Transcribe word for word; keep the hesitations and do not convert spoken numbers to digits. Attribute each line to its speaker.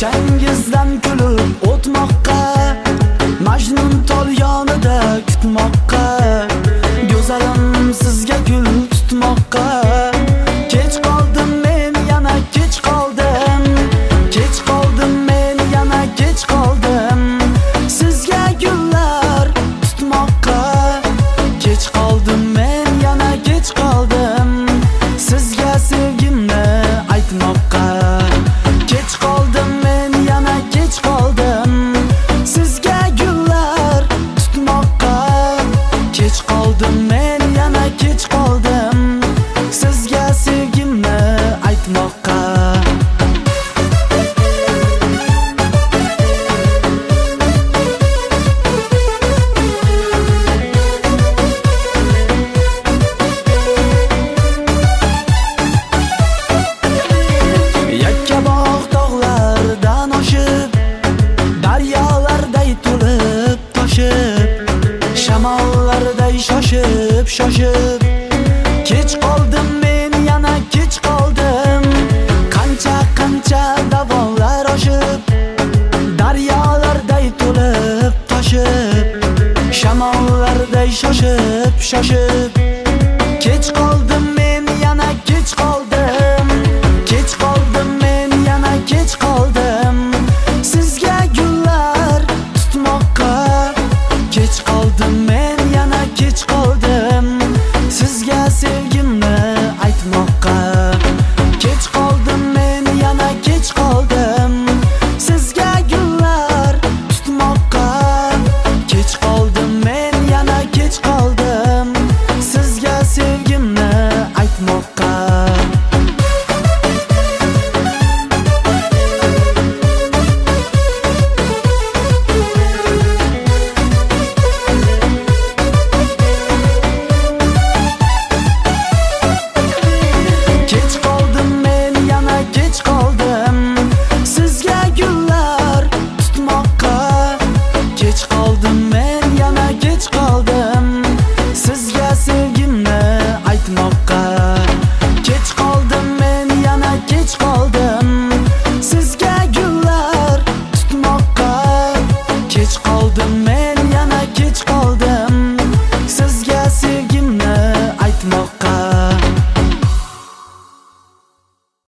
Speaker 1: Changizdan kulib o'tmoqqa, Majnun tol yonida kutmoqqa, go'zalim sizga gul tutmoqqa. Kech qoldim men yana kech qoldim, kech qoldim men yana kech qoldim, sizga gullar tutmoqqa. Kech qoldim men yana kech qoldim, sizga sevgimni aytmoqqa. Kech qoldim men yana kech qoldim, sizga gullar tutmoqqa. Kech qoldim men yana kech qoldim, sizga sevgimni aytmoqqa. Yakkabog' tog'lardan oshib, daryolarday to'lib toshib, shamollarday shoshib shoshib, kech qoldim men yana kech qoldim. Qancha qancha davolar oshib, daryolarday to'lib toshib, shamollarday shoshib shoshib, kech qoldim men yana kech qoldim. Kech qoldim men yana kech qoldim, sizga gullar tutmoqqa. Kech qoldim men yana kech qoldim, sizga sevgimni aytmoqqa. Kech qoldim men yana kech qoldim, sizga gullar tutmoqqa. Kech qoldim men yana kech qoldim, sizga sevgimni aytmoqqa. Kech qoldim men yana kech qoldim, sizga gullar tutmoqqa. Kech qoldim men yana kech qoldim, sizga sevgimni aytmoqqa. Kech qoldim men yana kech qoldim, sizga gullar tutmoqqa. Kech qoldim men yana kech qoldim, sizga sevgimni aytmoqqa.